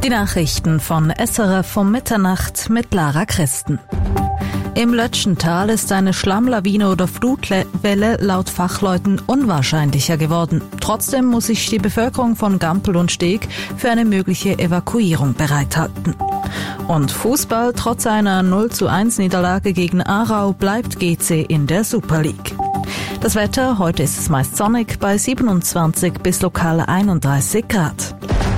Die Nachrichten von SRF um Mitternacht mit Lara Christen. Im Lötschental ist eine Schlammlawine oder Flutwelle laut Fachleuten unwahrscheinlicher geworden. Trotzdem muss sich die Bevölkerung von Gampel und Steg für eine mögliche Evakuierung bereithalten. Und Fußball, trotz einer 0:1 Niederlage gegen Aarau, bleibt GC in der Super League. Das Wetter, heute ist es meist sonnig bei 27 bis lokal 31 Grad.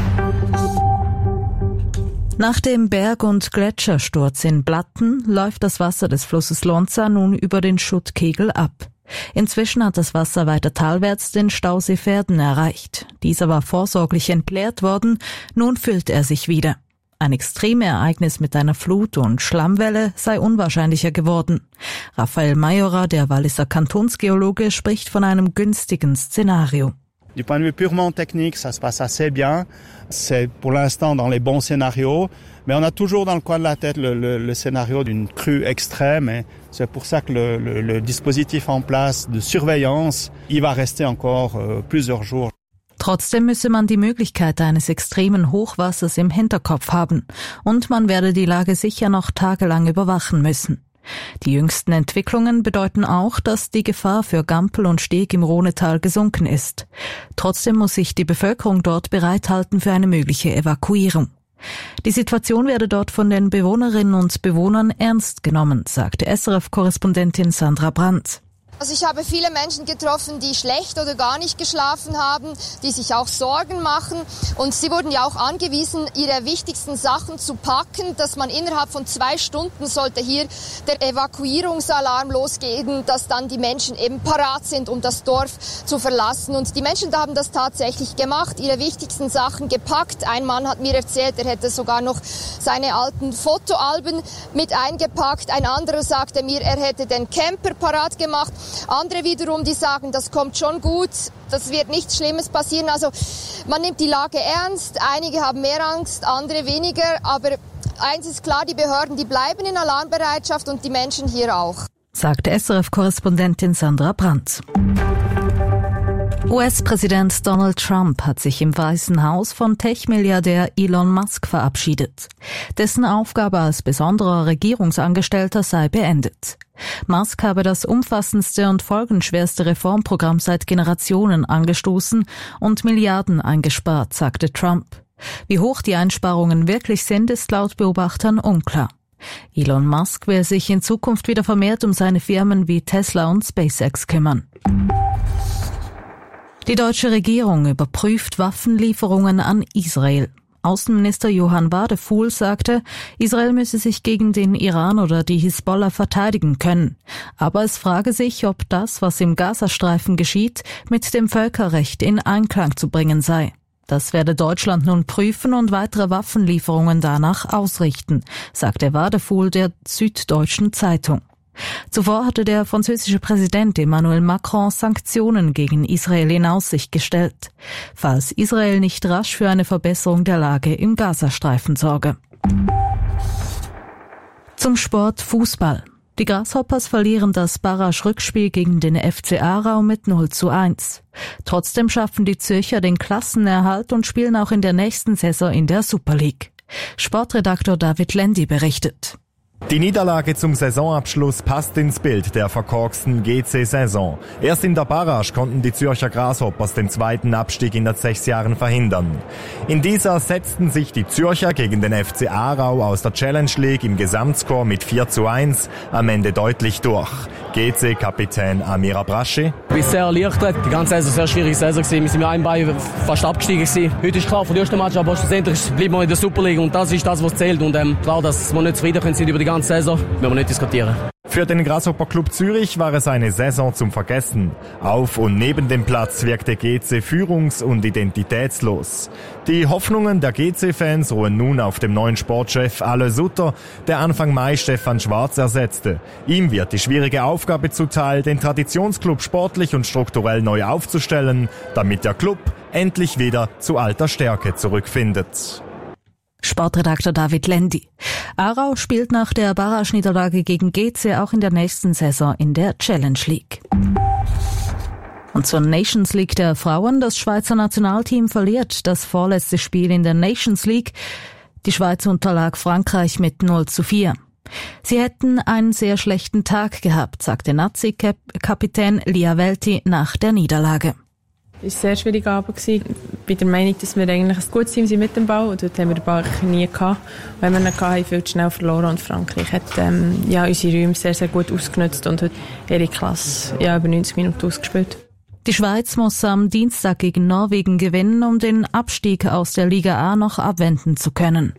Nach dem Berg- und Gletschersturz in Blatten läuft das Wasser des Flusses Lonza nun über den Schuttkegel ab. Inzwischen hat das Wasser weiter talwärts den Stausee Verden erreicht. Dieser war vorsorglich entleert worden, nun füllt er sich wieder. Ein Extremereignis mit einer Flut- und Schlammwelle sei unwahrscheinlicher geworden. Raphael Majora, der Walliser Kantonsgeologe, spricht von einem günstigen Szenario. Du point de vue purement technique, ça se passe assez bien. C'est pour l'instant dans les bons scénarios, mais on a toujours dans le coin de la tête le scénario d'une crue extrême. Et c'est pour ça que le dispositif en place de surveillance, il va rester encore plusieurs jours. Trotzdem müsse man die Möglichkeit eines extremen Hochwassers im Hinterkopf haben und man werde die Lage sicher noch tagelang überwachen müssen. Die jüngsten Entwicklungen bedeuten auch, dass die Gefahr für Gampel und Steg im Rhonetal gesunken ist. Trotzdem muss sich die Bevölkerung dort bereithalten für eine mögliche Evakuierung. Die Situation werde dort von den Bewohnerinnen und Bewohnern ernst genommen, sagte SRF-Korrespondentin Sandra Brandt. Also ich habe viele Menschen getroffen, die schlecht oder gar nicht geschlafen haben, die sich auch Sorgen machen. Und sie wurden ja auch angewiesen, ihre wichtigsten Sachen zu packen, dass man innerhalb von 2 Stunden sollte hier der Evakuierungsalarm losgehen, dass dann die Menschen eben parat sind, um das Dorf zu verlassen. Und die Menschen haben das tatsächlich gemacht, ihre wichtigsten Sachen gepackt. Ein Mann hat mir erzählt, er hätte sogar noch seine alten Fotoalben mit eingepackt. Ein anderer sagte mir, er hätte den Camper parat gemacht. Andere wiederum, die sagen, das kommt schon gut, das wird nichts Schlimmes passieren. Also man nimmt die Lage ernst, einige haben mehr Angst, andere weniger. Aber eins ist klar, die Behörden, die bleiben in Alarmbereitschaft und die Menschen hier auch. Sagte SRF-Korrespondentin Sandra Brandt. US-Präsident Donald Trump hat sich im Weißen Haus von Tech-Milliardär Elon Musk verabschiedet. Dessen Aufgabe als besonderer Regierungsangestellter sei beendet. Musk habe das umfassendste und folgenschwerste Reformprogramm seit Generationen angestoßen und Milliarden eingespart, sagte Trump. Wie hoch die Einsparungen wirklich sind, ist laut Beobachtern unklar. Elon Musk will sich in Zukunft wieder vermehrt um seine Firmen wie Tesla und SpaceX kümmern. Die deutsche Regierung überprüft Waffenlieferungen an Israel. Außenminister Johann Wadefuhl sagte, Israel müsse sich gegen den Iran oder die Hisbollah verteidigen können. Aber es frage sich, ob das, was im Gazastreifen geschieht, mit dem Völkerrecht in Einklang zu bringen sei. Das werde Deutschland nun prüfen und weitere Waffenlieferungen danach ausrichten, sagte Wadefuhl der Süddeutschen Zeitung. Zuvor hatte der französische Präsident Emmanuel Macron Sanktionen gegen Israel in Aussicht gestellt, falls Israel nicht rasch für eine Verbesserung der Lage im Gazastreifen sorge. Zum Sport Fußball. Die Grasshoppers verlieren das Barrage-Rückspiel gegen den FC Aarau mit 0:1. Trotzdem schaffen die Zürcher den Klassenerhalt und spielen auch in der nächsten Saison in der Super League. Sportredaktor David Lendi berichtet. Die Niederlage zum Saisonabschluss passt ins Bild der verkorksten GC-Saison. Erst in der Barrage konnten die Zürcher Grasshoppers den zweiten Abstieg in 6 Jahren verhindern. In dieser setzten sich die Zürcher gegen den FC Aarau aus der Challenge League im Gesamtscore mit 4:1 am Ende deutlich durch. GC-Kapitän Amir Abraschi. Ich bin sehr erleichtert. Die ganze Saison sehr schwierige Saison gewesen. Wir sind mit einem Bein fast abgestiegen gewesen. Heute ist klar von der ersten Match, aber schlussendlich bleiben wir in der Super League und das ist das, was zählt. Und klar, dass wir nicht zufrieden sind über die ganze Saison, werden wir nicht diskutieren. Für den Grasshopper Club Zürich war es eine Saison zum Vergessen. Auf und neben dem Platz wirkte GC führungs- und identitätslos. Die Hoffnungen der GC-Fans ruhen nun auf dem neuen Sportchef Ale Sutter, der Anfang Mai Stefan Schwarz ersetzte. Ihm wird die schwierige Aufgabe zuteil, den Traditionsclub sportlich und strukturell neu aufzustellen, damit der Club endlich wieder zu alter Stärke zurückfindet. Sportredakteur David Lendi. Aarau spielt nach der Barrage-Niederlage gegen GC auch in der nächsten Saison in der Challenge League. Und zur Nations League der Frauen. Das Schweizer Nationalteam verliert das vorletzte Spiel in der Nations League Die Schweiz unterlag Frankreich mit 0:4. Sie hätten einen sehr schlechten Tag gehabt, sagte Nazi-Kapitän Lia Welti nach der Niederlage. Es war ein sehr schwieriger Abend. Ich bin der Meinung, dass wir eigentlich ein gutes Team sind mit dem Ball. Und dort haben wir den Ball nie gehabt. Und wenn wir ihn hatten, haben wir viel zu schnell verloren. Und Frankreich hat unsere Räume sehr, sehr gut ausgenutzt und hat ihre Klasse über 90 Minuten ausgespielt. Die Schweiz muss am Dienstag gegen Norwegen gewinnen, um den Abstieg aus der Liga A noch abwenden zu können.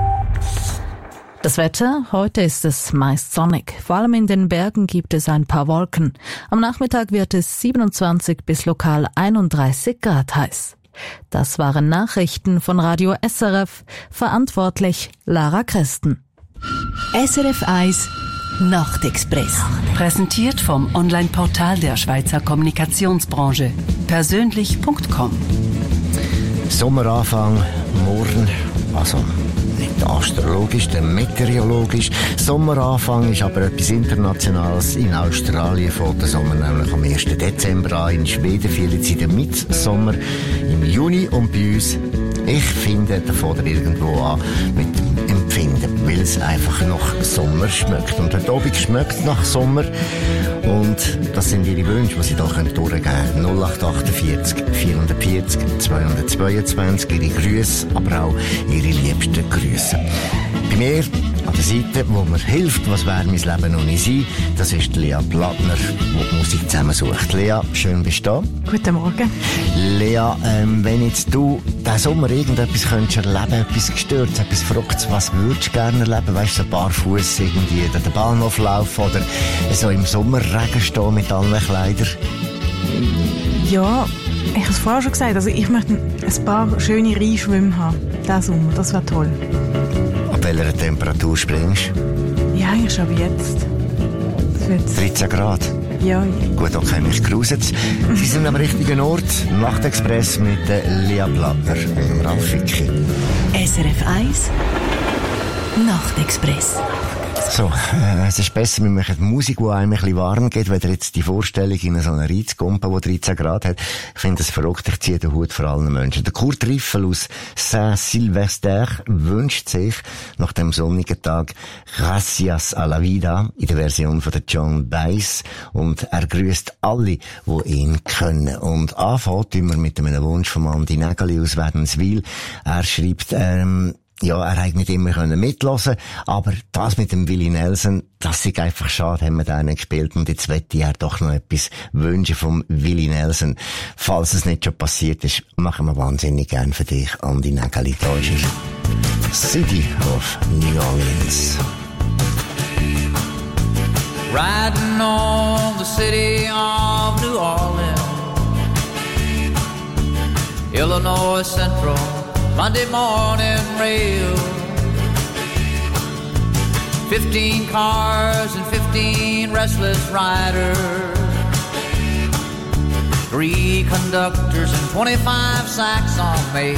Das Wetter, heute ist es meist sonnig. Vor allem in den Bergen gibt es ein paar Wolken. Am Nachmittag wird es 27 bis lokal 31 Grad heiß. Das waren Nachrichten von Radio SRF. Verantwortlich Lara Christen. SRF 1 Nachtexpress. Präsentiert vom Online-Portal der Schweizer Kommunikationsbranche. Persönlich.com. Sommeranfang, morgen, also nicht astrologisch, der meteorologisch. Sommeranfang ist aber etwas Internationales. In Australien fängt der Sommer nämlich am 1. Dezember an. In Schweden fehlt sie der Mitsommer im Juni. Und bei uns, ich finde, da fängt er irgendwo an mit dem Empfinden, weil es einfach nach Sommer schmeckt. Und heute Abend schmeckt es nach Sommer. Und das sind Ihre Wünsche, die Sie da durchgeben können. 0848 440 222, Ihre Grüße, aber auch Ihre liebsten Grüße. Bei mir an der Seite, wo mir hilft, was wäre mein Leben noch nicht sein, das ist Lea Plattner, die die Musik zusammensucht. Lea, schön bist du da. Guten Morgen. Lea, wenn jetzt du diesen Sommer irgendetwas könntest erleben, etwas Gestörtes, etwas Verrücktes, was würdest du gerne erleben? Weißt du, so barfuß irgendwie durch den Bahnhof laufen oder so im Sommerregen stehen mit allen Kleidern? Ja, ich habe es vorher schon gesagt. Also ich möchte ein paar schöne Reinschwimmen haben. Diesen Sommer, das wäre toll. Ab welcher Temperatur springst du? Ja, eigentlich schon jetzt. 13 Grad? Ja. Gut, okay, mich gruselt. Sie sind am richtigen Ort. Nachtexpress mit Lea Plattner und Ralf Ficky. SRF 1 Nachtexpress. So, es ist besser, wir machen Musik, die einem ein bisschen warm geht, wenn jetzt die Vorstellung in so einer Reizgumpe, die 13 Grad hat. Ich finde es verrückt, ich ziehe den Hut vor allen Menschen. Der Kurt Riffel aus Saint-Sylvester wünscht sich nach dem sonnigen Tag Gracias a la Vida in der Version von der John Baez und er grüßt alle, die ihn können. Und anfängt immer mit einem Wunsch von Andi Nägeli aus Wädenswil. Er schreibt, er hätte nicht immer mithören, aber das mit dem Willie Nelson, das ist einfach schade, haben wir da einen gespielt und jetzt möchte ich doch noch etwas wünschen vom Willie Nelson. Falls es nicht schon passiert ist, machen wir wahnsinnig gern für dich, Andi Nägeli. Da ist er. City of New Orleans. Riding on the city of New Orleans, Illinois Central, Monday morning rail. 15 cars and 15 restless riders, 3 conductors and 25 sacks on mail.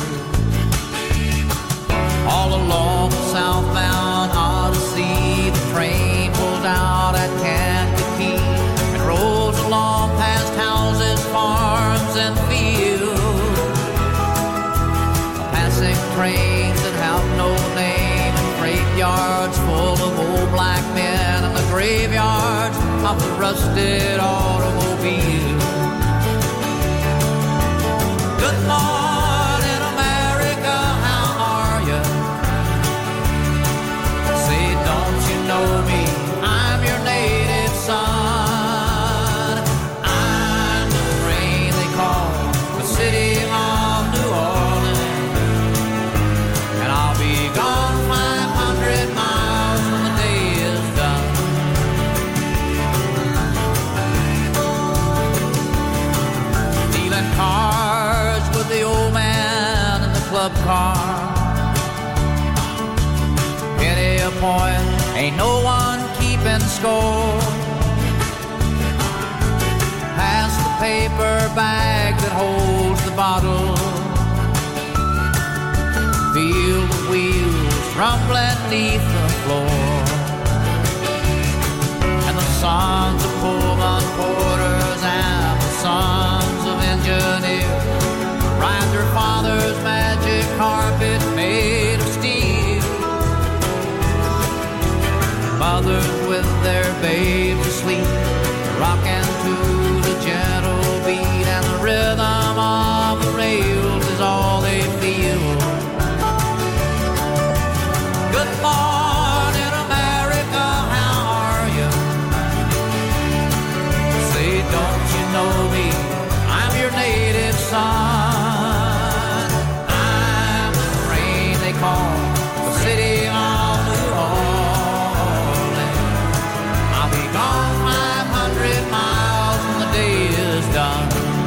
All along the southbound Odyssey, the train pulled out at Kankakee and rolls along past houses, farms, and fields. Passing trains that have no name and freight yards full of old black men and the graveyards of the rusted automobiles. Good morning, America, how are you? Say, don't you know me? I'm your native son. I'm the rain they call the city of New Orleans, and I'll be gone 500 miles when the day is done. Stealing cars with the old man in the club car. Penny a point, ain't no one keeping score. Pass the paper bag that holds the bottle. Feel the wheels rumbling beneath the floor. And the sons of Pullman porters and the sons of engineers ride their father's magic carpet made of steel. mothers with their babes asleep, rocking to the gentle beat, and the rhythm of the rails is all they feel. Good morning, America, how are you? Say, don't you know me? I'm your native son. I'm the rain they call the city of New Orleans. I'll be gone 500 miles when the day is done.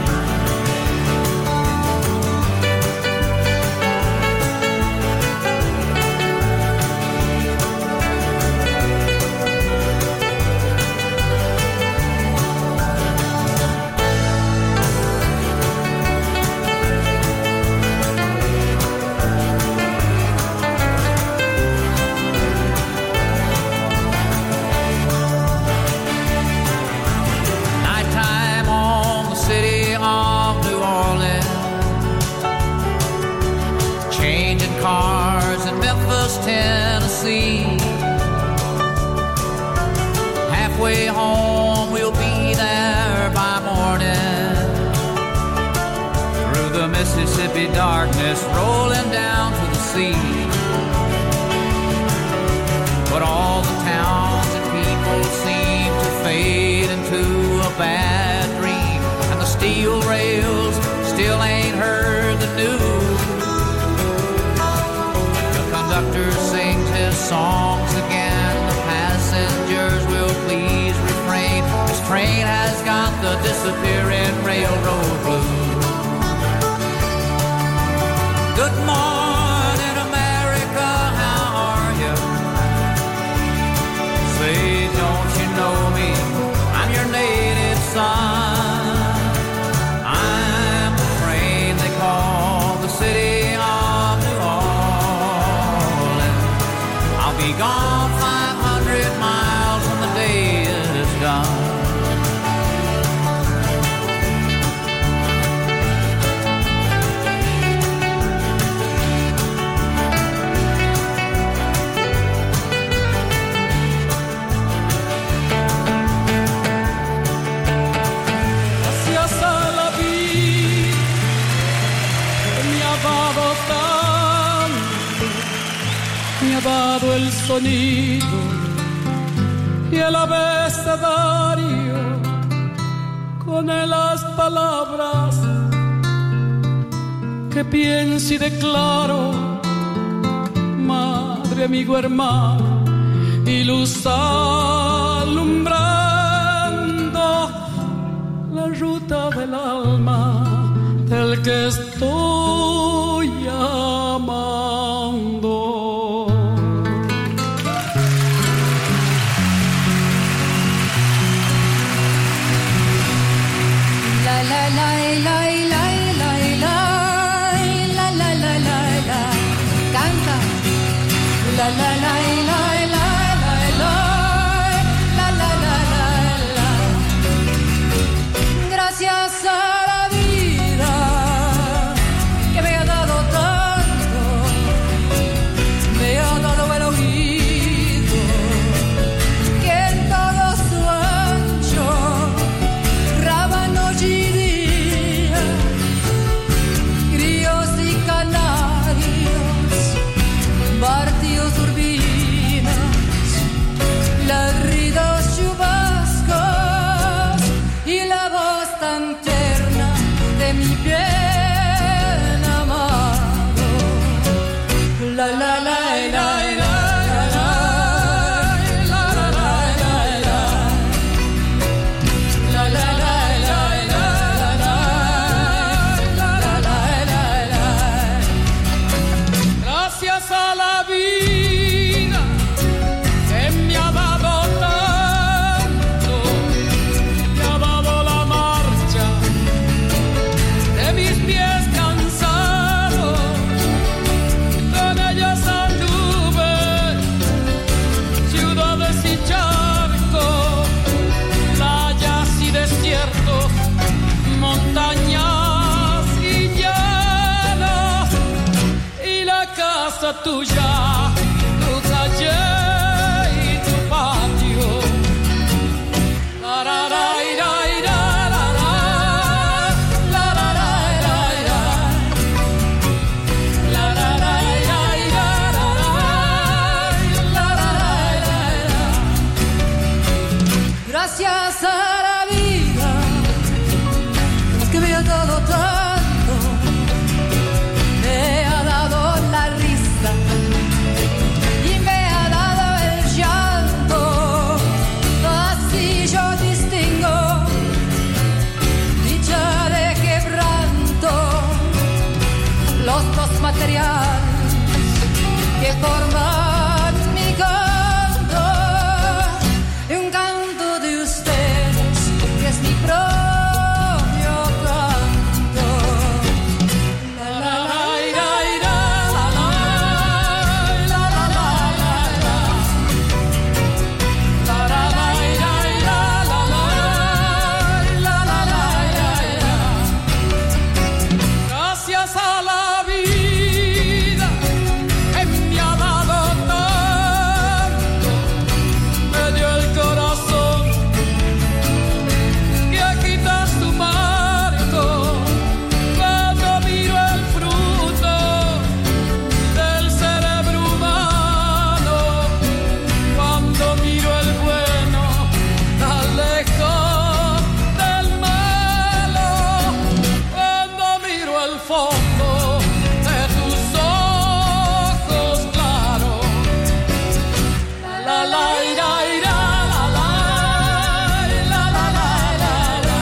Cars in Memphis, Tennessee. Halfway home, we'll be there by morning. Through the Mississippi darkness, rolling down to the sea. But all the towns and people seem to fade into a bad dream, and the steel rails still ain't heard the news. Conductor sings his songs again. The passengers will please refrain. This train has got the disappearing railroad blues. Good morning, America, how are you? Say, don't you know me? I'm your native son. I'm the train they call the city of New Orleans. I'll be gone 500 miles when the day is done. Gracias a la vida que me ha dado tanto, me ha dado el sonido y el abecedario con las palabras que pienso y declaro, madre, amigo, hermano, y luz alumbrando la ruta del alma del que estoy amando. La la la la la la la la la la la la canta la la la la la la la la la la. Gracias a la vida que me ha dado tanto, me ha dado el oído que en todo su ancho rábano y día, grillos y canarios, partidos turbinas, ladridos chubascos y la voz tan tierna de mi bien amado. La la la la la. Gracias a la vida que me ha dado tanto, me ha dado la marcha de mis pies cansados, con ellos anduve ciudades y charcos, playas y desiertos, montañas y llanos, y la casa tuya, tu taller y tu padre. material que forman mi canto, un canto de ustedes que es mi propio canto. La la la la la la la la la la la la la la Gracias a la vida que me ha dado tanto, me dio el corazón que quitas tu marco. Cuando miro el fruto del cerebro humano, cuando miro el bueno tan lejos del malo, cuando miro el fondo de tus ojos claros. La la la la la la la la la la la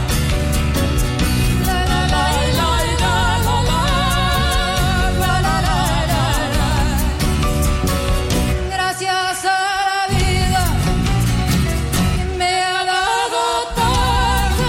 Gracias a la vida que me ha dado tanto.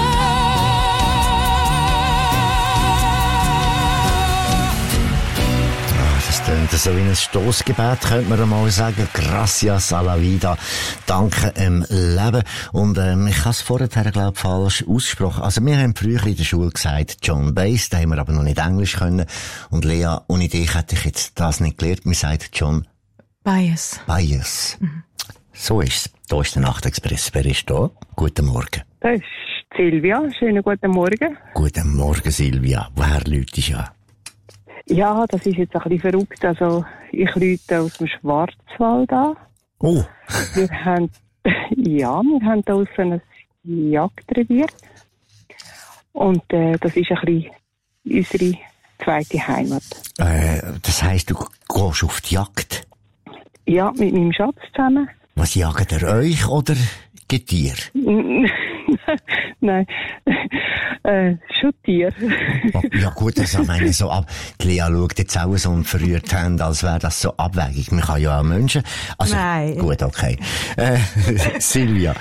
Das tönt so wie ein Stossgebet, könnte man einmal sagen. Gracias a la vida. Danke Leben. Und ich habe es vorher, glaube ich, falsch ausgesprochen. Also wir haben früher in der Schule gesagt John Bass, da haben wir aber noch nicht Englisch können. Und Lea, ohne dich hätte ich jetzt das nicht gelernt. Wir sagen John Baez. Baez. So ist es. Da ist der Nachtexpress. Wer ist da? Guten Morgen. Das ist Silvia. Schönen guten Morgen. Guten Morgen, Silvia. Woher läutest du an? Ja, das ist jetzt ein bisschen verrückt. Also, ich rufe aus dem Schwarzwald an. Oh. Wir haben da aussen ein Jagdrevier. Und das ist ein bisschen unsere zweite Heimat. Das heisst, du gehst auf die Jagd? Ja, mit meinem Schatz zusammen. Was jagt ihr euch oder Getier? Nein, schon Tier. Oh, ja gut, also ich meine so ab. Die Lea schaut jetzt auch so und verrührt haben, als wäre das so abwegig. Man kann ja auch Menschen. Also, Nein. Gut, okay. Silvia,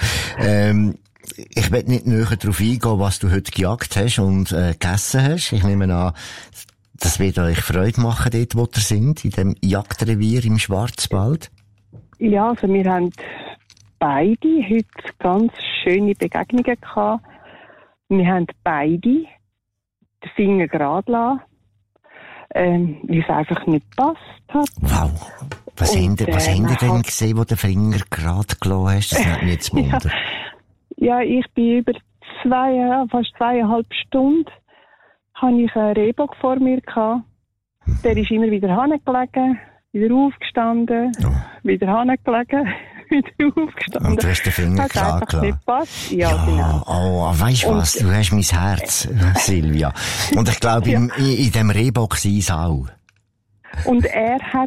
ich will nicht näher darauf eingehen, was du heute gejagt hast und gegessen hast. Ich nehme an, das wird euch Freude machen, dort wo ihr sind, in dem Jagdrevier im Schwarzwald. Ja, also wir haben beide heute ganz schöne Begegnungen gehabt. Wir haben beide den Finger gerade lassen, weil es einfach nicht gepasst hat. Wow. Was habt ihr denn gesehen, wo der Finger gerade gelassen hast? Das nimmt mich jetzt Wunder. Ja, ich bin über fast 2,5 Stunden habe ich einen Rehbock vor mir gehabt. Der ist immer wieder hingelegen, wieder aufgestanden, wieder hingelegen, wieder aufgestanden. Und du hast den Finger gerade gelassen. Nicht gepasst. Ja, genau. Oh, weisst du was? Du hast mein Herz, Silvia. Und ich glaube, in dem Rehbock sei es auch. Und er hat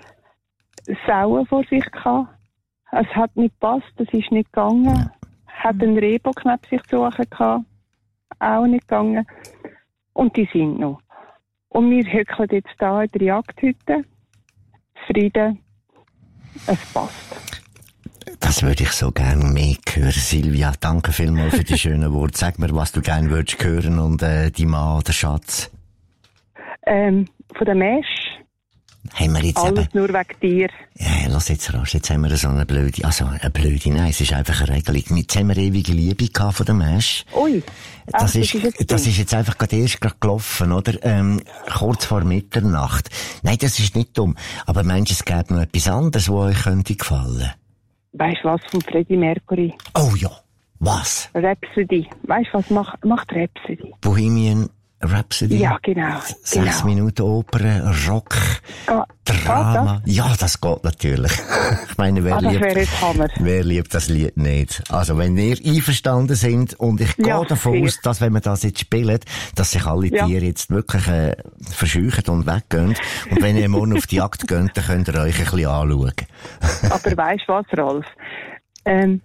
Sauen vor sich gehabt. Es hat nicht gepasst, es ist nicht gegangen. Hat einen Rehbock neben sich zu suchen gehabt. Auch nicht gegangen. Und die sind noch. Und wir hückeln jetzt da in der Jagdhütte. Frieden. Es passt. Das würde ich so gerne mehr hören, Silvia. Danke vielmals für die schönen Worte. Sag mir, was du gerne würdest hören und die Mann oder Schatz. Von der Mesh. Haben wir jetzt alles nur wegen dir. Ja, lass jetzt rasch. Jetzt haben wir so eine blöde, nein, es ist einfach eine Regelung. Jetzt haben wir ewige Liebe gehabt von der Mesh. Ui. Das ist jetzt einfach gerade gelaufen, oder? Kurz vor Mitternacht. Nein, das ist nicht dumm. Aber meinst du, es gäbe noch etwas anderes, was euch könnte gefallen? Weißt du was von Freddie Mercury? Oh ja. Was? Rhapsody. Weißt du was macht Rhapsody? Bohemian Rhapsody? Ja, genau. 6 Minuten Oper, Rock, Drama. Ja, das geht natürlich. Ich meine, wer liebt das Lied nicht? Also, wenn ihr einverstanden sind, und ich gehe davon aus, dass, wenn wir das jetzt spielen, dass sich alle Tiere jetzt wirklich verscheuchen und weggehen. Und wenn ihr morgen auf die Jagd geht, dann könnt ihr euch ein bisschen anschauen. Aber weisst du was, Rolf?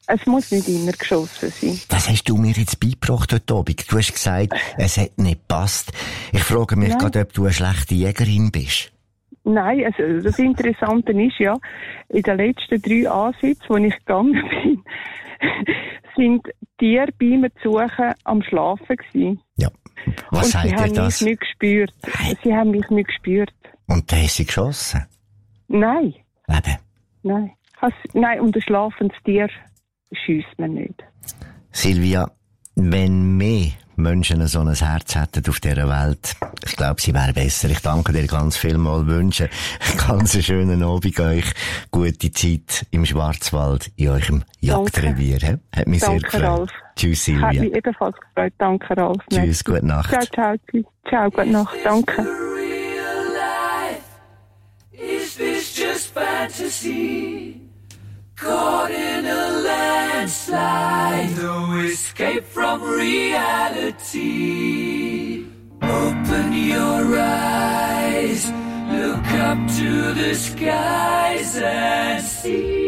Es muss nicht immer geschossen sein. Was hast du mir jetzt beigebracht heute Abend? Du hast gesagt, es hat nicht gepasst. Ich frage mich gerade, ob du eine schlechte Jägerin bist. Nein, also das Interessante ist ja, in den letzten 3 Ansätzen, wo ich gegangen bin, sind Tiere bei mir zu suchen am Schlafen gewesen. Ja. Was sagt dir das? Sie haben mich nicht gespürt. Sie haben mich nicht gespürt. Und da hast du geschossen? Nein. Eben. Nein, und ein schlafendes Tier schiesst man nicht. Silvia, wenn mehr Menschen so ein Herz hätten auf dieser Welt, ich glaube, sie wäre besser. Ich danke dir ganz vielmals, wünsche einen ganz schönen Abend euch, gute Zeit im Schwarzwald, in eurem Jagdrevier. Hat mich sehr gefreut. Ralf. Tschüss, Silvia. Hat mich ebenfalls gefreut. Danke, Ralf. Tschüss, gute Nacht. Ciao, gute Nacht. Danke. Is this just fantasy? Caught in a landslide, no escape from reality. Open your eyes, look up to the skies and see.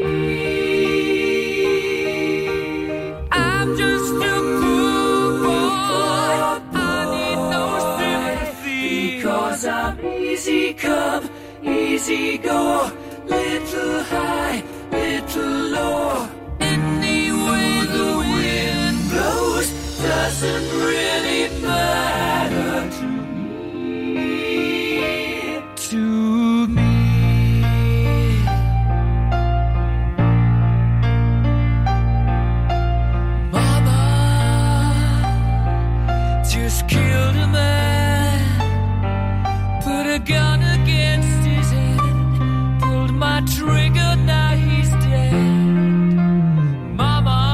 I'm just a poor boy, I need no sympathy, because I'm easy come, easy go, little high, little low. Any way the wind blows doesn't really matter to me. To me. Mama just killed a man, put a gun against his head, pulled my trigger, now he's dead. Mama,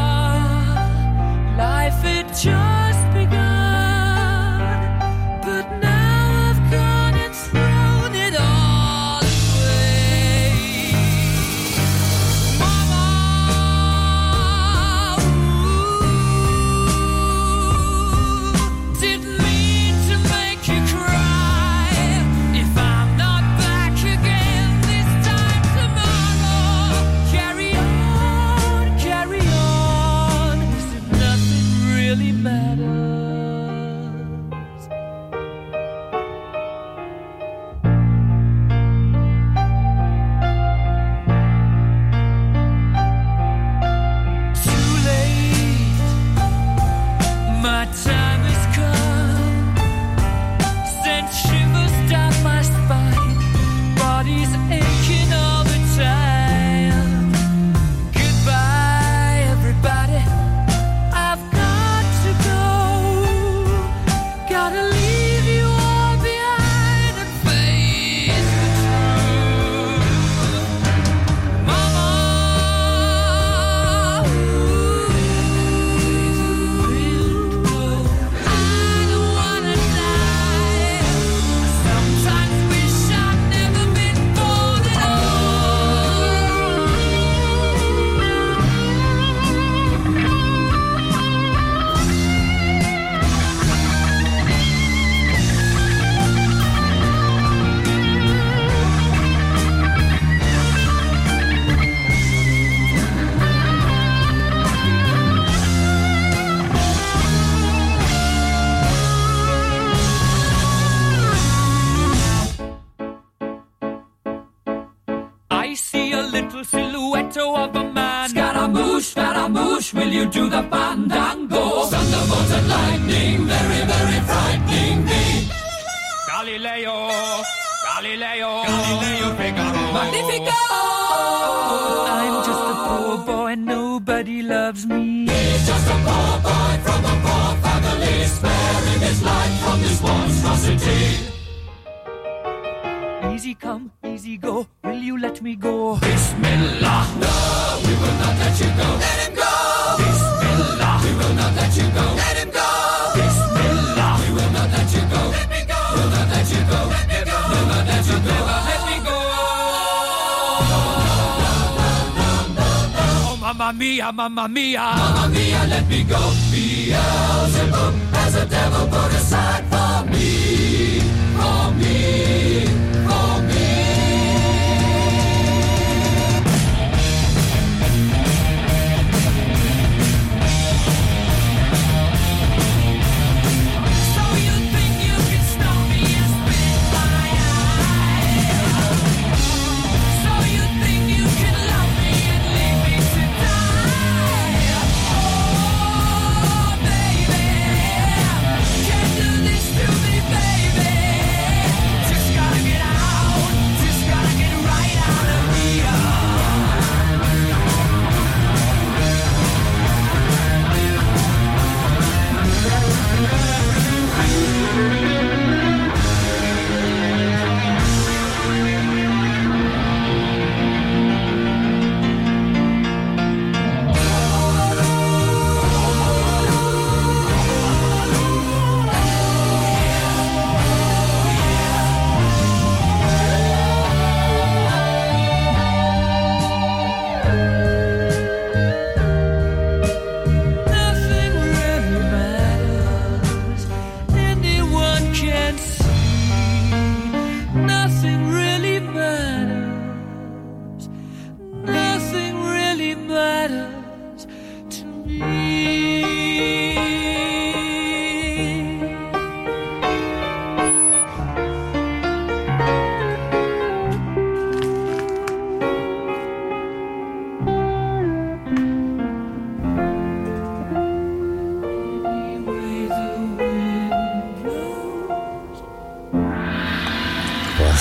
life had just begun, but now I've gone and thrown it all away. Mama, didn't mean to make you cry. If I'm not back again this time tomorrow, carry on, as if nothing really matters. Too late, my time has come, sent shivers down my spine, body's aching all the time. Goodbye, everybody, I've got to go, gotta leave you all behind and face the truth. Mama, I don't wanna die. I sometimes wish I'd never been born at I see a little silhouette of a man. Scaramouche, will you do the fandango? Thunderbolts and lightning, very, very frightening me. Galileo, Figaro. Magnifico! I'm just a poor boy, nobody loves me. He's just a poor boy from a poor family, sparing his life from this monstrosity. Easy come, easy go, will you let me go? Bismillah, no, we will not let you go. Let him go! Bismillah, we will not let you go. Let him go! Bismillah, we will not let you go. Let me go! We'll not let you go. Let me go! We'll not let you go. Never let me go! Oh, mamma mia, mamma mia. Mamma mia, let me go. Beelzebub has a devil put aside for me. For me. For me.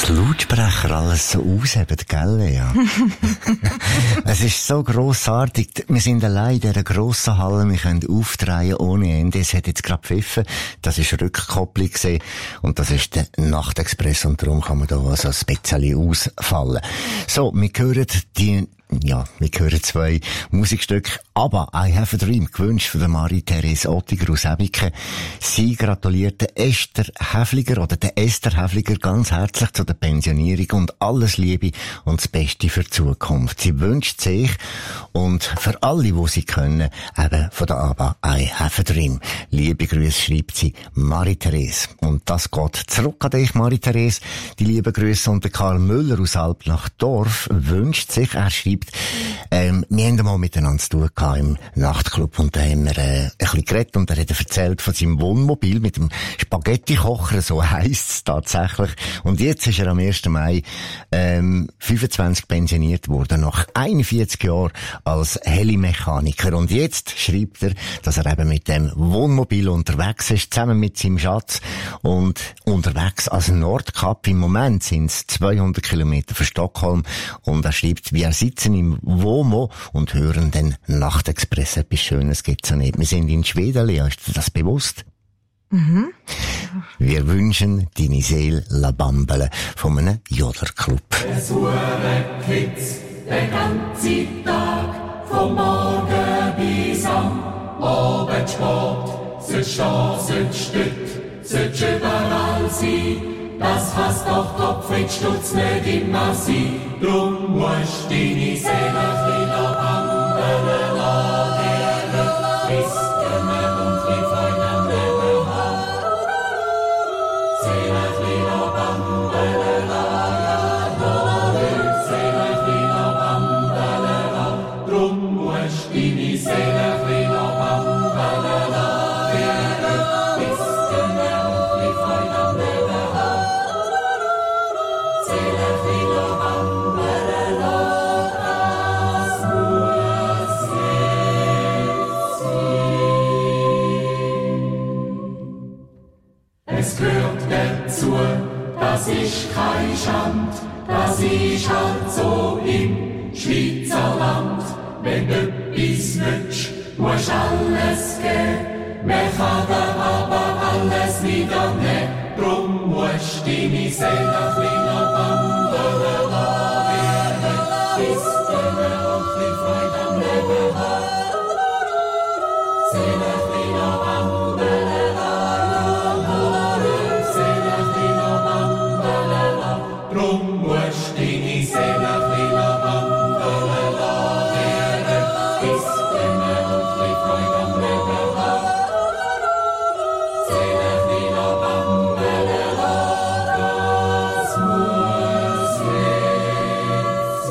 die Lautsprecher alles so ausheben, gell, Lea? Es ist so grossartig. Wir sind allein in dieser grossen Halle. Wir können aufdrehen ohne Ende. Es hat jetzt gerade pfiffen. Das ist Rückkopplung gewesen. Und das ist der Nachtexpress. Und darum kann man da so ein bisschen ausfallen. So, wir hören zwei Musikstücke. Aber I Have a Dream, gewünscht von der Marie-Therese Ottiger aus Ebiken. Sie gratuliert der Esther Häfliger ganz herzlich zu der Pensionierung und alles Liebe und das Beste für die Zukunft. Sie wünscht sich und für alle, die sie können, eben von der ABBA I Have a Dream. Liebe Grüße schreibt sie Marie-Therese. Und das geht zurück an dich, Marie-Therese. Die lieben Grüße. Und der Karl Müller aus Alp nach Dorf wünscht sich, er schreibt, wir haben mal miteinander zu tun gehabt im Nachtclub und da haben wir ein bisschen geredet und er hat erzählt von seinem Wohnmobil mit dem Spaghetti-Kocher, so heisst es tatsächlich. Und jetzt ist er am 1. Mai 25 pensioniert worden, nach 41 Jahren als Helimechaniker. Und jetzt schreibt er, dass er eben mit dem Wohnmobil unterwegs ist, zusammen mit seinem Schatz und unterwegs als Nordkap. Im Moment sind es 200 Kilometer von Stockholm und er schreibt, wir sitzen im WOMO und hören den Nachtexpress. Etwas Schönes gibt's ja nicht. Wir sind in Schweden, Lea, ist dir das bewusst? Mhm. Wir wünschen deine Seele la Bambele von einem Jodlerclub. Es hure Kids den ganzen Tag, vom Morgen bis am Abend spät. Sollt stehen, sollt stütt, sollt überall sein. Das kann's doch Kopfwitz-Stutz nicht immer sein. Drum musst deine Seele wieder Bambele laden, bis Himmel und wie Freude am Leben haben. Seele wieder Bambele laden, Seele wieder Bambele laden. Drum musst deine Seele wieder Bambele laden, bis Himmel und wie Freude am Leben haben. Seele wieder Bambele laden, das muss jetzt sein. Es gehört dazu, das ist kein Schand, das ist halt so im Schweizer Land. Wenn du etwas willst, musst alles geben. Man kann dir aber alles wieder nehmen. Drum musst deine Seele wieder Bambele laden, bis Himmel und die Freude am Leben haben. Seele wieder Bambele laden, Seele wieder Bambele laden. Drum musst deine Seele wieder Bambele laden, bis Himmel und die Freude am Leben haben. Seele wieder Bambele laden, das muss jetzt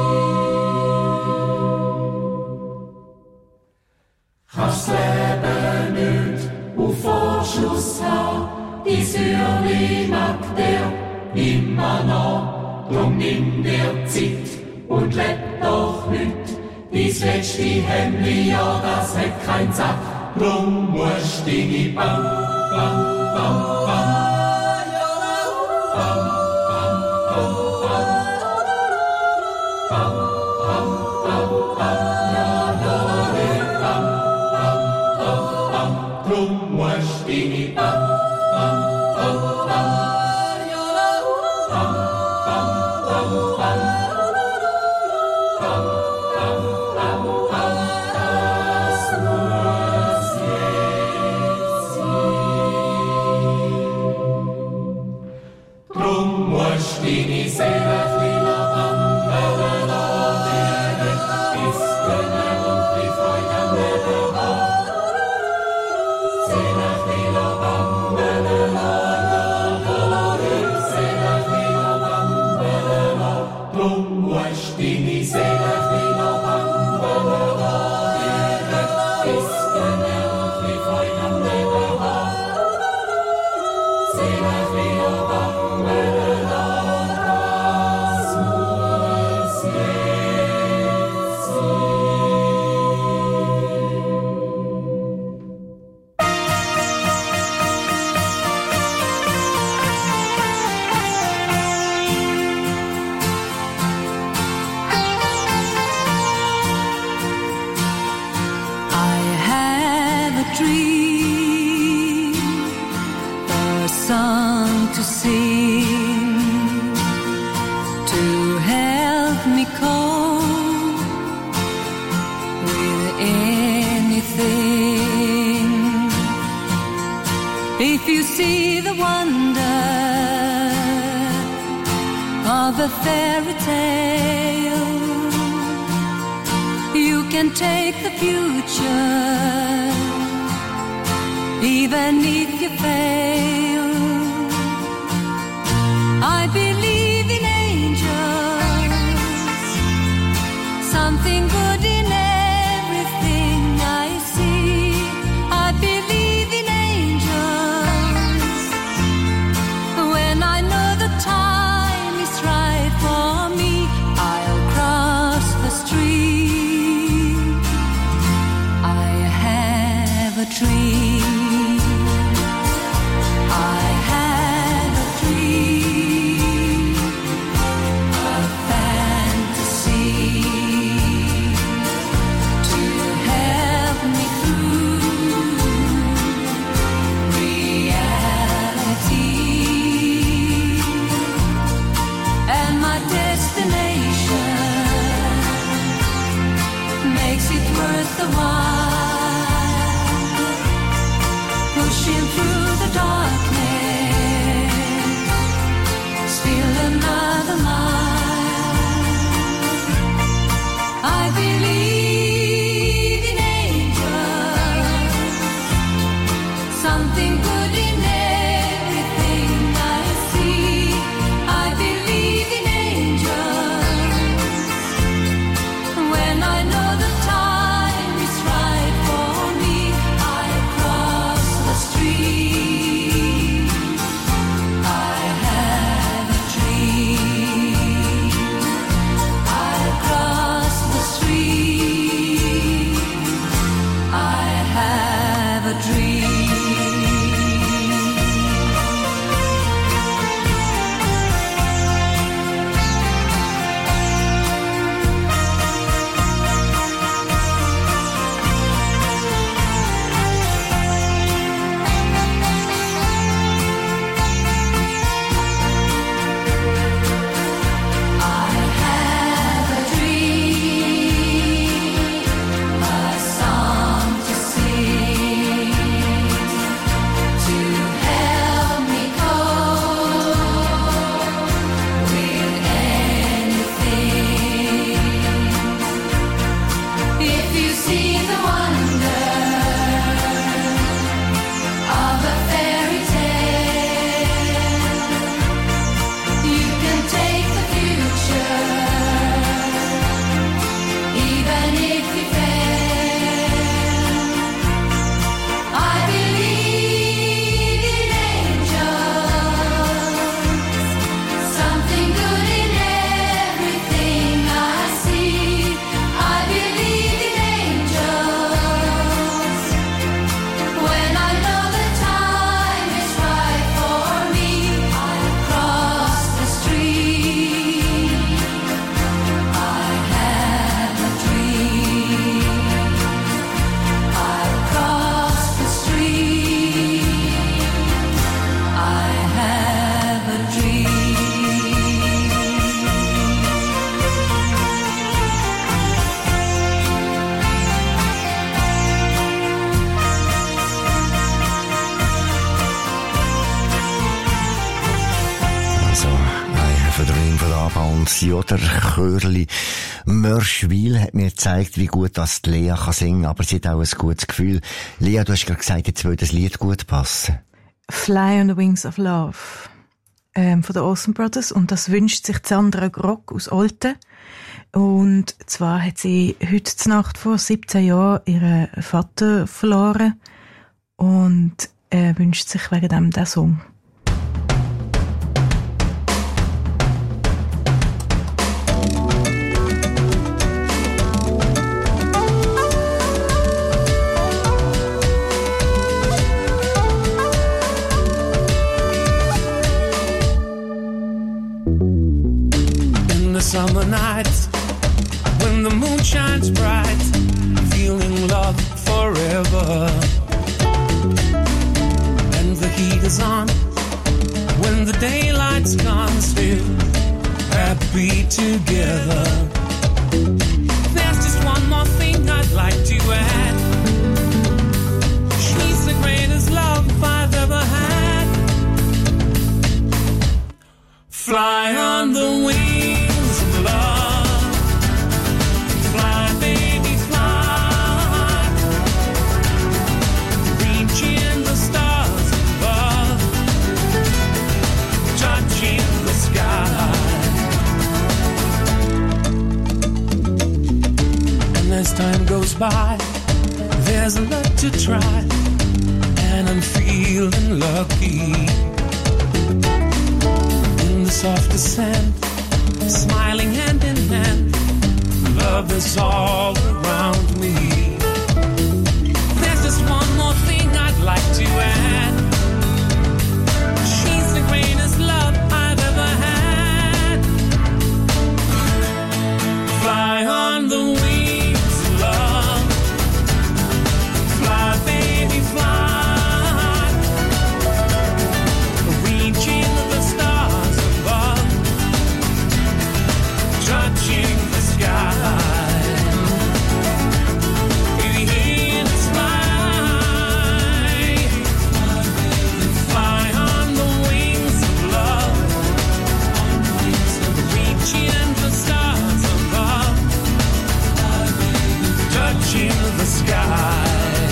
sein. Kannst Leben nicht auf Vorschluss haben, die Sürli mag dir immer noch. Drum nimm dir Zeit und leb doch heute. Dies letzte Hemli, ja, das hat kein Sack. Drum musst deine Bam, Bam, Bam, Bam. Bam, Bam, Bam, Bam. Bam, Bam, Bam, Bam. Ja, ja, Bam, Bam, Bam, Bam. Drum musst deine Bam, Bam, Bam, Bam. Bam, Bam, Bam, Bam. Bam, Bam, Bam, Bam. Das muss jetzt sein. Drum musst deine Seele wieder Bambele laden, bis Himmel und die Freude am Leben haben. Seele wieder Bambele laden. If you see the wonder of a fairy tale, you can take the future, even if you fail. I believe in angels, something good in everything I see. I believe in angels, when I know the time is right for me, I'll cross the street. I have a dream. Worth the while, pushing through the darkness, still another mile. I believe in angels, something good in everything I see. I believe in angels, when I know the time is right for me, I'll cross the street. I have a dream. I'll cross the street. I have a dream. Oder Chörli Mörschwil hat mir gezeigt, wie gut das die Lea kann singen, aber sie hat auch ein gutes Gefühl. Lea, du hast gerade gesagt, jetzt würde das Lied gut passen. Fly on the Wings of Love von den Olsen Brothers, und das wünscht sich Sandra Grock aus Olten. Und zwar hat sie heute Nacht vor 17 Jahren ihren Vater verloren und wünscht sich wegen dem diesen Song. Summer nights, when the moon shines bright, feeling love forever. And the heat is on, when the daylight's gone, still happy together. There's just one more thing I'd like to add. She's the greatest love I've ever had. Fly on the wings of love. Fly, baby, fly. Reaching the stars above. Touching the sky. And as time goes by, there's a lot to try. And I'm feeling lucky. The soft descent, smiling hand in hand, love is all around me. There's just one more thing I'd like to add. She's the greatest love I've ever had. Fly on the wings of love. Fly, baby, fly. Reaching the stars above. Touching the sky. Baby, in the sky. Fly on the wings of love. Reaching the stars above. Touching the sky.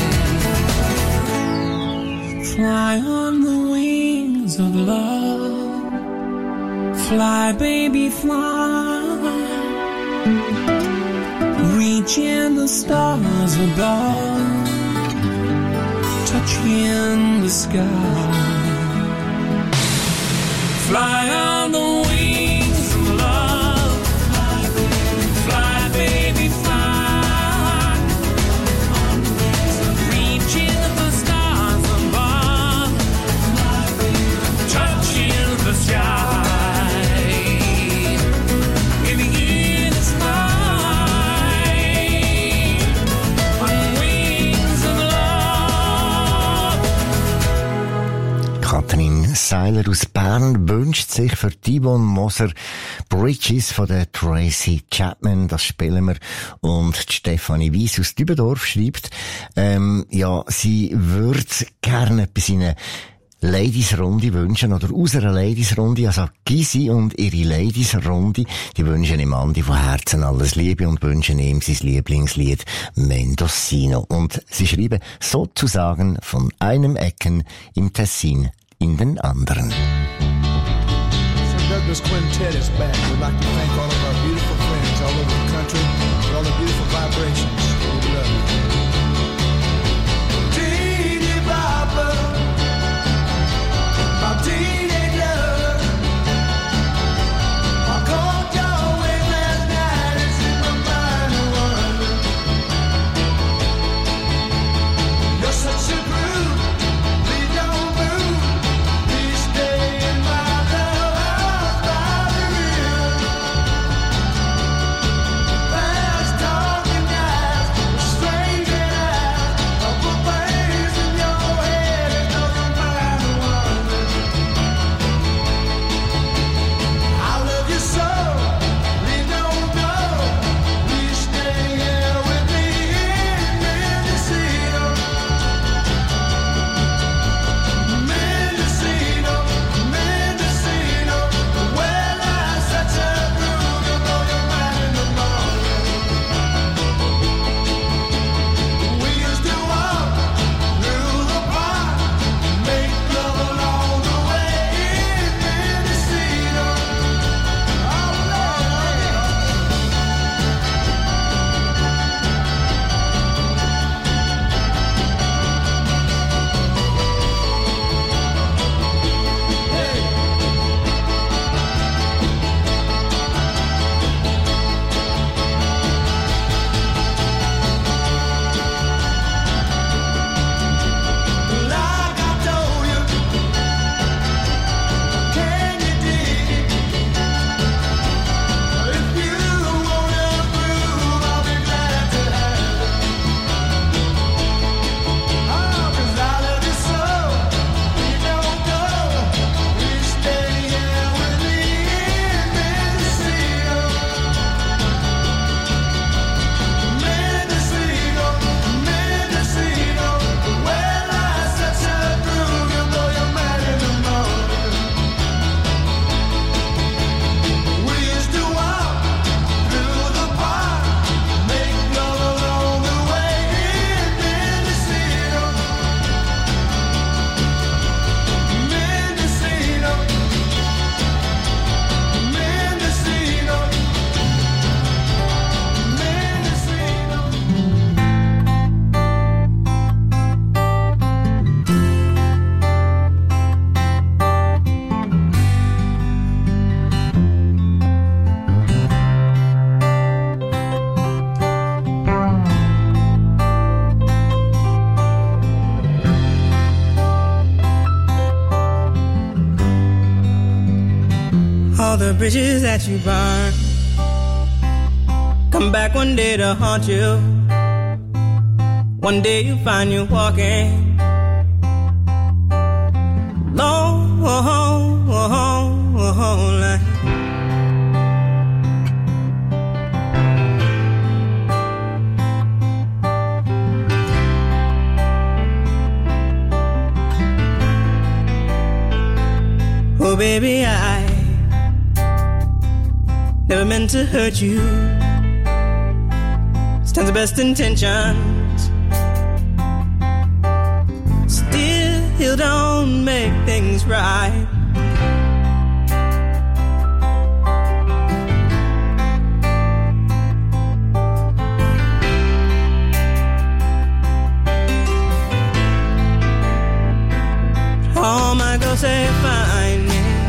Fly on the wings of love. Fly, baby, fly. Reaching the stars above. Touching the sky. Fly on the wings of love. Fly, baby, fly. Reaching the stars above. Touching the sky. Katrin Seiler aus Bern wünscht sich für Yvonne Moser Bridges von der Tracy Chapman. Das spielen wir. Und die Stefanie Weiss aus Dübendorf schreibt, sie würde gerne etwas in eine Ladies-Runde wünschen, oder aus einer Ladies-Runde, also Gysi und ihre Ladies-Runde, die wünschen ihm Andi von Herzen alles Liebe und wünschen ihm sein Lieblingslied Mendocino. Und sie schreiben sozusagen von einem Ecken im Tessin in den anderen. Douglas Quintet is back. We'd like to thank all of our beautiful friends all over the country for all the beautiful vibrations. We love you. Teeny Bopper, my teenager, I called your way last night and set my mind to wonder. You're such a groove, please don't move, please stay in my love house by the river. Fast talking guys All the bridges that you burn come back one day to haunt you. One day you find you walking long line. Oh baby, I never meant to hurt you. Stands the best intentions, still don't make things right. All my girls say fine,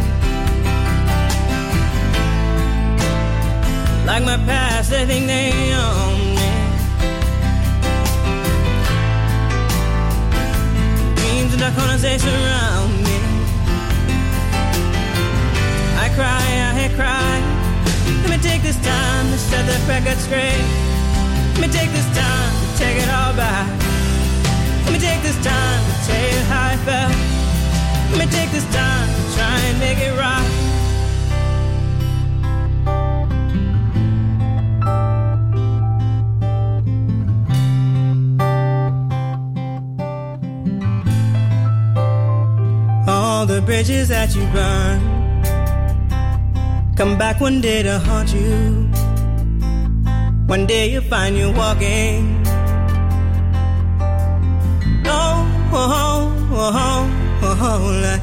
like my past, they think they own me. Dreams in the corners, they surround me. I cry. Let me take this time to set the record straight. Let me take this time to take it all back. Let me take this time to tell you how I felt. Let me take this time to try and make it right. All the bridges that you burn come back one day to haunt you. One day you'll find you walking like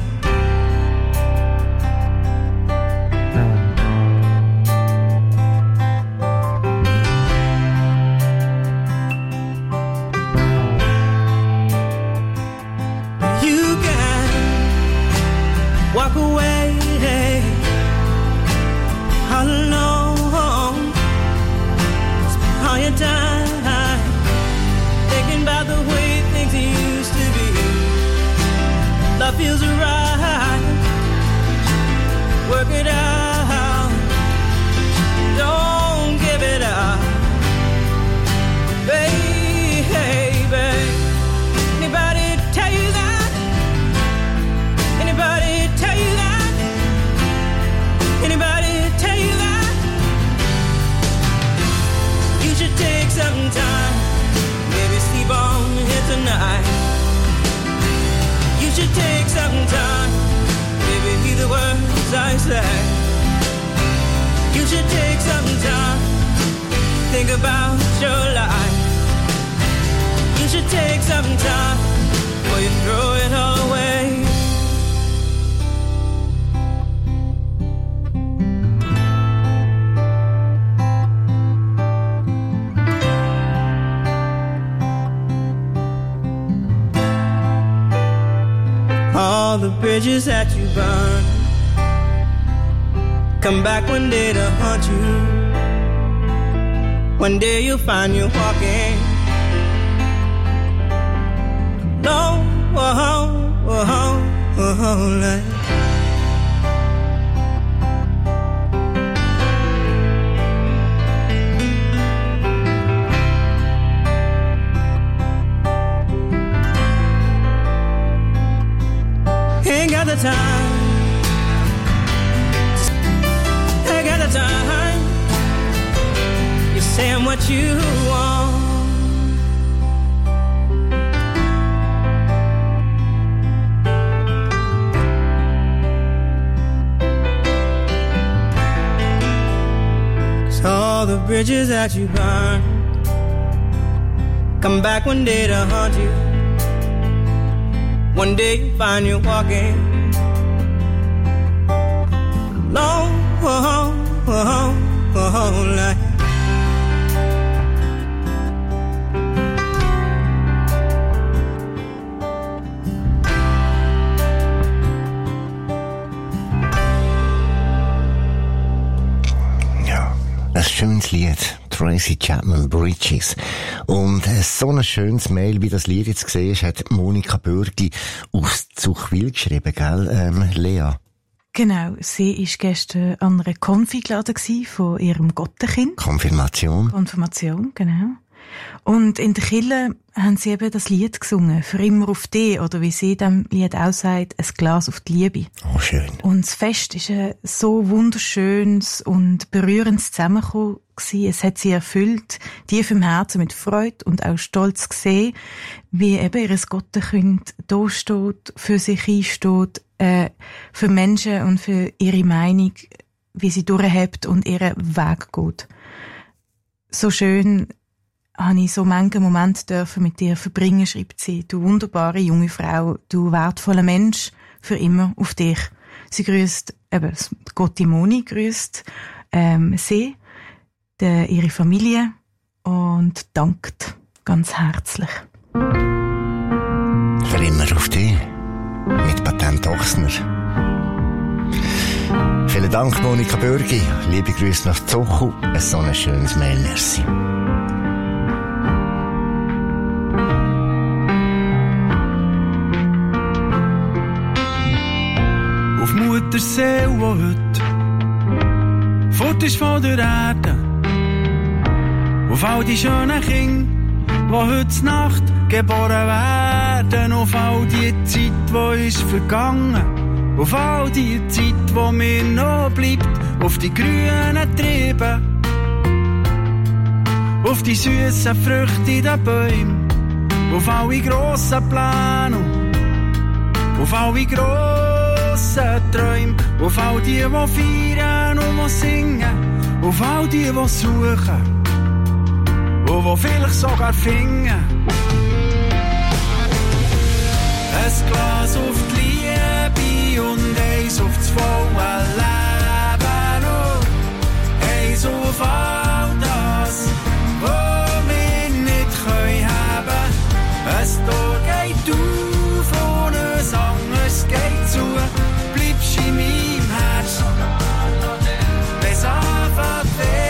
you can walk away all alone. Spend all your time thinking about the way things used to be. Love feels right. Work it out. Don't give it up, baby. Anybody tell you that? Anybody tell you that? Anybody tell you that? You should take some time, maybe sleep on here tonight. You should take some time, maybe hear the words I say. You should take some time, think about your life. You should take some time before you throw it all away. All the bridges that you burn come back one day to haunt you. One day you'll find you walking like ain't got the time. Ain't got the time. You're saying what you want. All the bridges that you burn come back one day to haunt you. One day you find you walking long like ein schönes Lied. Tracy Chapman Bridges. Und so ein schönes Mail, wie das Lied jetzt gesehen ist, hat Monika Bürgi aus Zuchwil geschrieben, gell, Lea? Genau, sie war gestern an einer Konfi geladen von ihrem Gottenkind. Konfirmation, genau. Und in der Kirche haben sie eben das Lied gesungen, «Für immer auf dich», oder wie sie dem Lied auch sagt, «Ein Glas auf die Liebe». Oh, schön. Und das Fest ist ein so wunderschönes und berührendes Zusammenkommen gewesen. Es hat sie erfüllt, tief im Herzen mit Freude und auch Stolz gesehen, wie eben ihr Gottenkind da steht, für sich einsteht, für Menschen und für ihre Meinung, wie sie durchhebt und ihren Weg geht. So schön habe ich so manchen Moment dürfen mit dir verbringen, schreibt sie. Du wunderbare junge Frau, du wertvoller Mensch, für immer auf dich. Sie grüßt, eben, Gotti Moni grüßt sie, ihre Familie und dankt ganz herzlich. Für immer auf dich. Mit Patent Ochsner. Vielen Dank, Monika Bürgi. Liebe Grüße nach Zochu. Ein so ein schönes Mail, merci. Auf Muttersee, wo heute fort ist von der Erde. Auf all die schönen Kinder, die heute Nacht geboren werden. Auf all die Zeit, die ist vergangen. Auf all die Zeit, die mir noch bleibt. Auf die grünen Triebe. Auf die süßen Früchte in den Bäumen. Auf alle grossen Pläne. Auf alle grossen Träume. Auf all die feiern und singen. Auf all die suchen. Und wo vielleicht sogar finden. Ein Glas auf die Liebe und eins auf das volle Leben. Und eins auf all das, was wir nicht haben können. Ein Tor geht auf und ein anderes geht zu. Bleibst in meinem Herz, wenn's anfängt weh.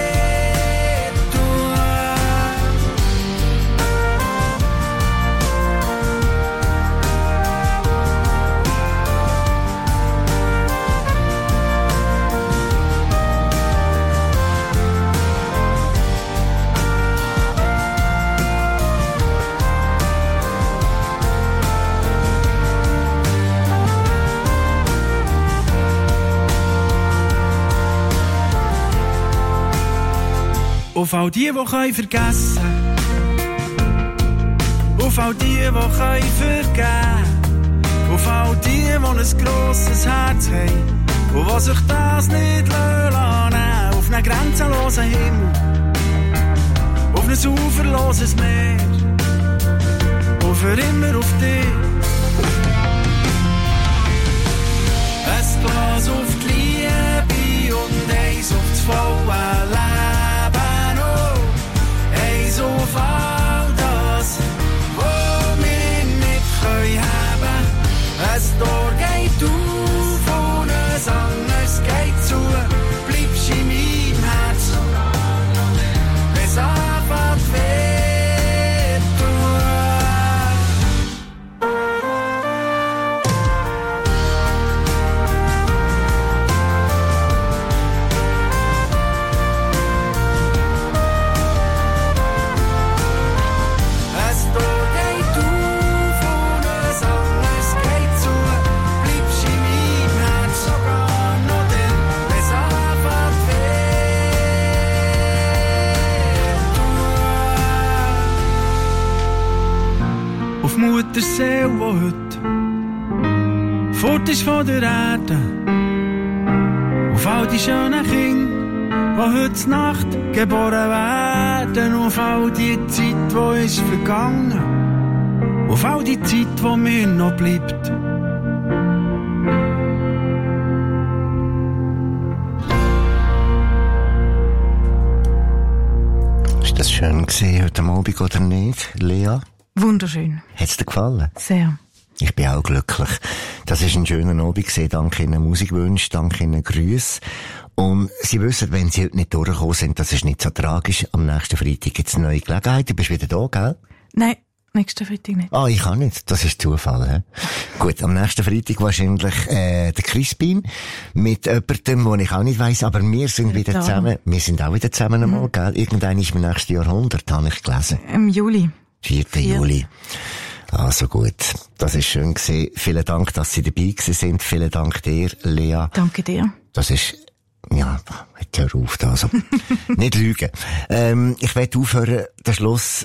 Auf all die können vergessen. Auf all die können vergeben. Auf all die ein grosses Herz haben. Und die sich das nicht lassen. Auf einen grenzenlosen Himmel. Auf ein uferloses Meer. Und für immer auf dich. Ein Glas auf die Liebe und eins auf das volle Leben. Auf all das, was wir nicht haben können. Ein Tor geht auf und ein anderes geht zu. Bleibst in meinem Herz, wenn's anfängt weh tun. Muttersee, wo heute fort ist von der Erde. Auf all die schönen Kinder, die heute Nacht geboren werden. Auf all die Zeit, die ist vergangen. Auf all die Zeit, die mir noch bleibt. Ist das schön gewesen heute Abend oder nicht, Lea? Wunderschön. Hat's dir gefallen? Sehr. Ich bin auch glücklich. Das ist ein schöner Abend gewesen. Danke Ihnen Musikwünsche, danke Ihnen Grüße. Und Sie wissen, wenn Sie heute nicht durchgekommen sind, das ist nicht so tragisch. Am nächsten Freitag gibt's eine neue Gelegenheit. Du bist wieder da, gell? Nein, Nächsten Freitag nicht. Ah, ich kann nicht. Das ist Zufall, hä? Gut, am nächsten Freitag wahrscheinlich, der Crispin mit jemandem, wo ich auch nicht weiss, aber wir sind wieder zusammen. Wir sind auch wieder zusammen einmal, gell? Irgendwann ist im nächsten Jahrhundert, habe ich gelesen. Im Juli. 4. Juli. Also gut. Das ist schön gewesen. Vielen Dank, dass Sie dabei gewesen sind. Vielen Dank dir, Lea. Danke dir. Das ist, ja, jetzt hör auf da, also. Nicht lügen. Ich werde aufhören, den Schluss,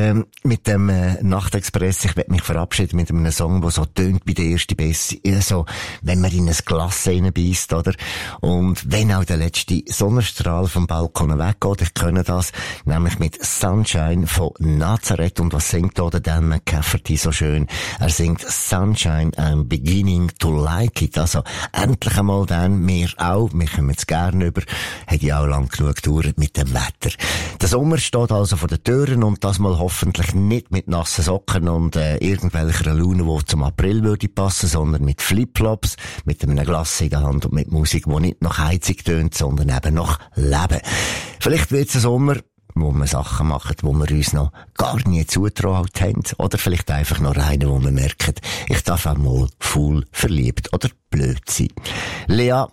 mit dem Nachtexpress. Ich werde mich verabschieden mit einem Song, der so tönt bei der ersten Bässe. So, wenn man in ein Glas reinbeißt, oder? Und wenn auch der letzte Sonnenstrahl vom Balkon weggeht, ich kenne das, nämlich mit Sunshine von Nazareth. Und was singt da der Dan McCafferty so schön? Er singt Sunshine, I'm beginning to like it. Also, endlich einmal dann, wir auch, wir kommen jetzt gerne über. Hat ja auch lang genug gedauert mit dem Wetter. Der Sommer steht also vor den Türen und das mal hoffentlich nicht mit nassen Socken und irgendwelcher Laune, die zum April würde passen, sondern mit Flipflops, mit einem Glas in der Hand und mit Musik, die nicht nach Heizung tönt, sondern eben nach Leben. Vielleicht wird es ein Sommer, wo wir Sachen machen, wo wir uns noch gar nie zutraut haben. Oder vielleicht einfach noch einen, wo wir merken, ich darf auch mal faul, verliebt oder blöd sein. Lea,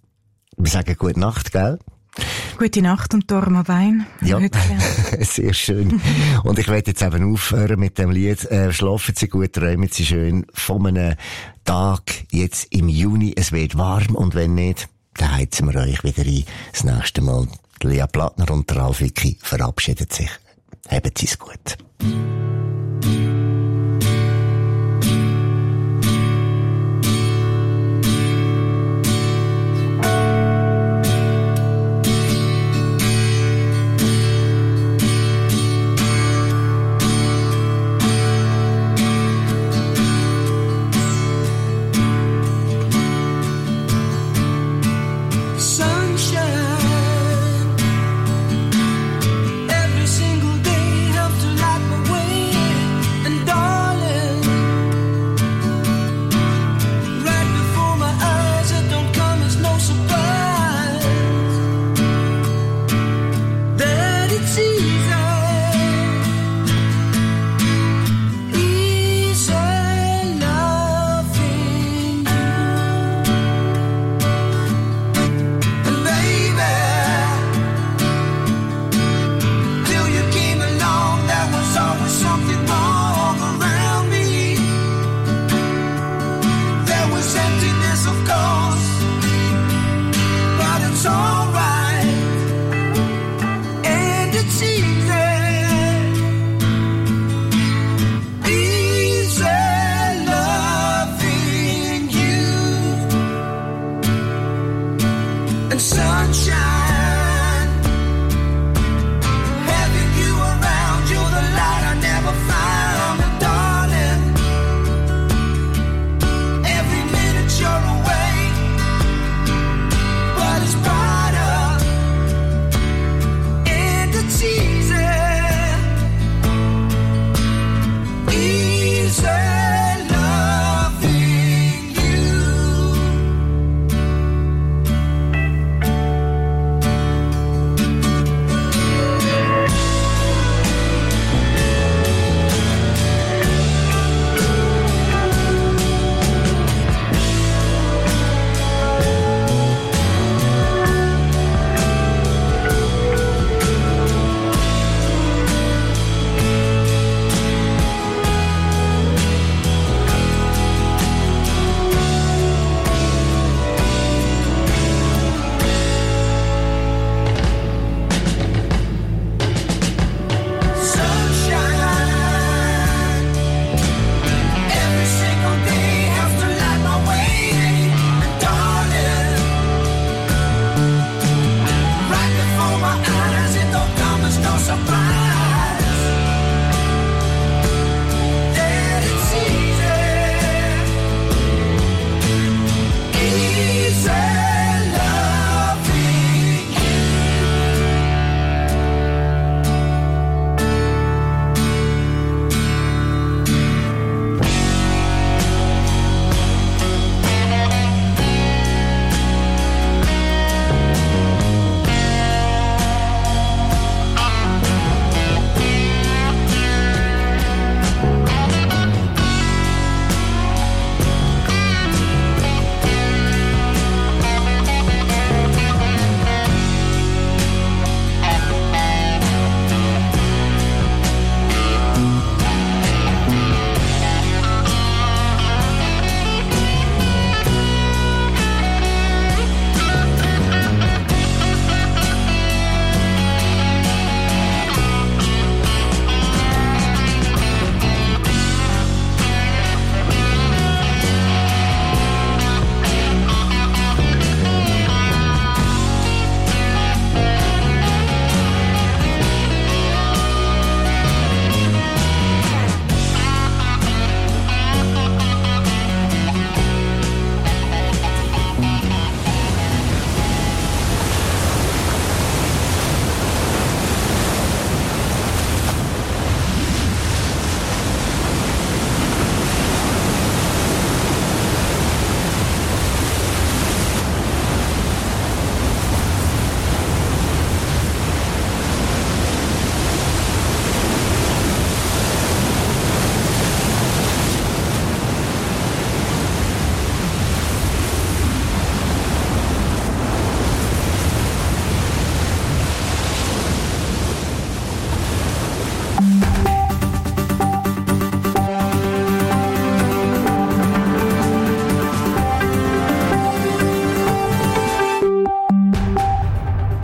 wir sagen gute Nacht, gell? Gute Nacht und Dorma Wein. Ja, sehr schön. Und ich werde jetzt eben aufhören mit dem Lied. Schlafen Sie gut, träumen Sie schön von einem Tag jetzt im Juni. Es wird warm und wenn nicht, dann heizen wir euch wieder ein. Das nächste Mal. Lea Plattner und der Ralf Wicki verabschieden sich. Haben Sie es gut. Every single day helps to light my way.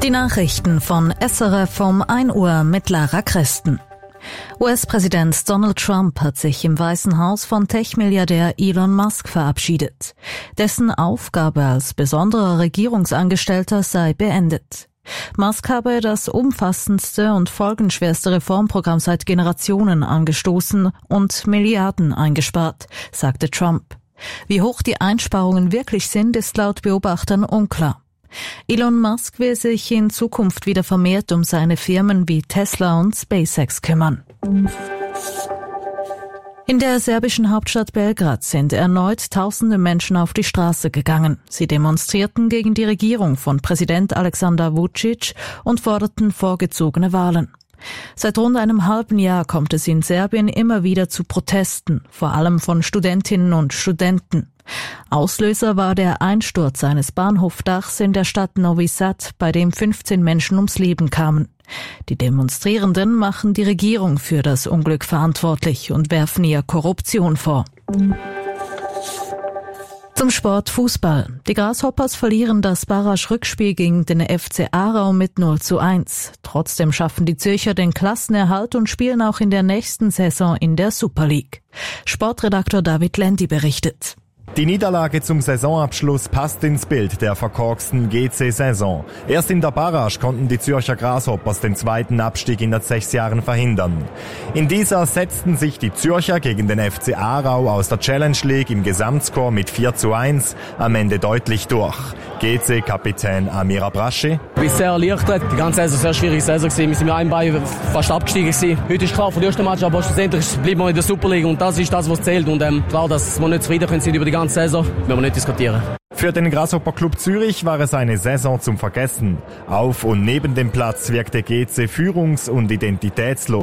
Die Nachrichten von SRF um 1 Uhr mit Lara Christen. US-Präsident Donald Trump hat sich im Weißen Haus von Tech-Milliardär Elon Musk verabschiedet. Dessen Aufgabe als besonderer Regierungsangestellter sei beendet. Musk habe das umfassendste und folgenschwerste Reformprogramm seit Generationen angestoßen und Milliarden eingespart, sagte Trump. Wie hoch die Einsparungen wirklich sind, ist laut Beobachtern unklar. Elon Musk will sich in Zukunft wieder vermehrt um seine Firmen wie Tesla und SpaceX kümmern. In der serbischen Hauptstadt Belgrad sind erneut tausende Menschen auf die Straße gegangen. Sie demonstrierten gegen die Regierung von Präsident Aleksandar Vučić und forderten vorgezogene Wahlen. Seit rund einem halben Jahr kommt es in Serbien immer wieder zu Protesten, vor allem von Studentinnen und Studenten. Auslöser war der Einsturz eines Bahnhofdachs in der Stadt Novi Sad, bei dem 15 Menschen ums Leben kamen. Die Demonstrierenden machen die Regierung für das Unglück verantwortlich und werfen ihr Korruption vor. Zum Sport Fußball. Die Grasshoppers verlieren das Barrage-Rückspiel gegen den FC Aarau mit 0:1. Trotzdem schaffen die Zürcher den Klassenerhalt und spielen auch in der nächsten Saison in der Super League. Sportredaktor David Lendi berichtet. Die Niederlage zum Saisonabschluss passt ins Bild der verkorksten GC-Saison. Erst in der Barrage konnten die Zürcher Grasshoppers den zweiten Abstieg in 6 Jahren verhindern. In dieser setzten sich die Zürcher gegen den FC Aarau aus der Challenge League im Gesamtscore mit 4:1 am Ende deutlich durch. GC-Kapitän Amir Abrashi: Ich bin sehr erleichtert. Die ganze Saison sehr schwierige Saison gewesen. Wir sind mit einem Bein fast abgestiegen gewesen. Heute ist klar, von der ersten Match, aber schlussendlich bleiben wir in der Super League und das ist das, was zählt. Und klar, dass wir nicht zufrieden sind über die ganze Saison, werden wir nicht diskutieren. Für den Grasshopper Club Zürich war es eine Saison zum Vergessen. Auf und neben dem Platz wirkte GC führungs- und identitätslos.